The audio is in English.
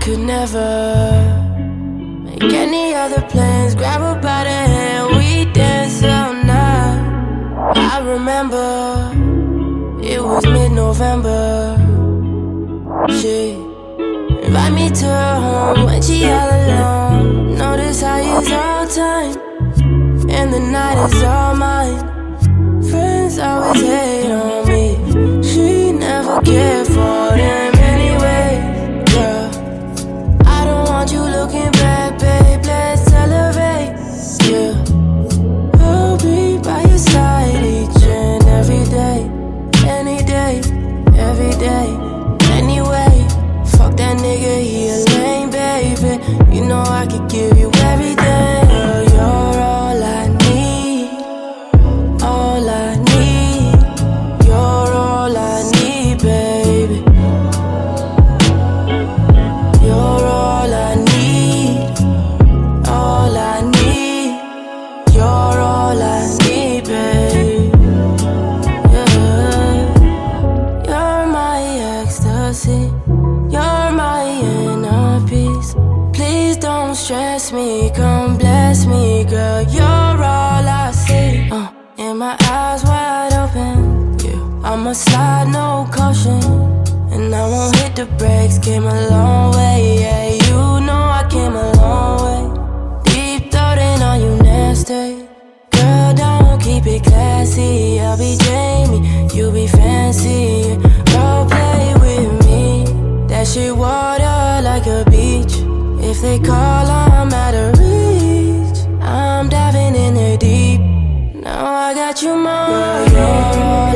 could never make any other plans. Grab her by the hand, we dance all night. I remember it was mid-November. She invite me to her home when she all alone. Notice how it's all time and the night is all mine. Friends always hate on me. She never cared for them anyway. Girl, I don't want you looking back, babe. Let's elevate. Yeah, I'll be by your side each and every day, any day, every day. Anyway, fuck that nigga, he a lame baby. You know I could give you everything. Girl, you're all I need, all I need. You're all I need, baby. You're all I need, all I need. You're all I need, baby. Yeah. You're my ecstasy, you're my inner peace. Please don't stress me, come bless me, girl. You're all I see. And my eyes wide open. Yeah, I'ma slide, no caution, and I won't hit the brakes. Came a long way, yeah. You know I came a long way. Deep throating on you nasty. Girl, don't keep it classy. I'll be Jamie, you be fancy. Role play with me. That shit water like a beach. If they call, I'm out of reach. I'm diving in there deep. Now I got you, mom. Girl, you're all